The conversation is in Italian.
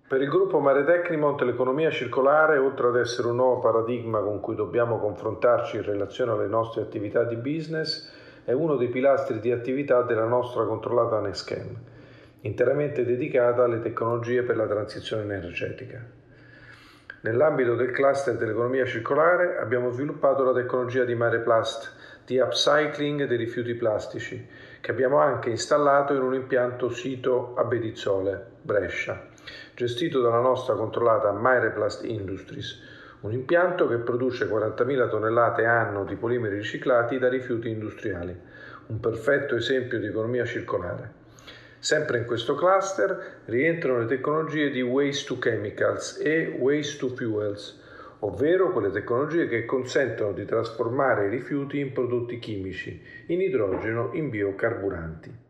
Per il gruppo Mare Tecnimont l'economia circolare, oltre ad essere un nuovo paradigma con cui dobbiamo confrontarci in relazione alle nostre attività di business, è uno dei pilastri di attività della nostra controllata NextChem, interamente dedicata alle tecnologie per la transizione energetica. Nell'ambito del cluster dell'economia circolare abbiamo sviluppato la tecnologia di MarePlast, di upcycling dei rifiuti plastici, che abbiamo anche installato in un impianto sito a Bedizzole, Brescia, gestito dalla nostra controllata MarePlast Industries, un impianto che produce 40.000 tonnellate anno di polimeri riciclati da rifiuti industriali, un perfetto esempio di economia circolare. Sempre in questo cluster rientrano le tecnologie di Waste to Chemicals e Waste to Fuels, ovvero quelle tecnologie che consentono di trasformare i rifiuti in prodotti chimici, in idrogeno, in biocarburanti.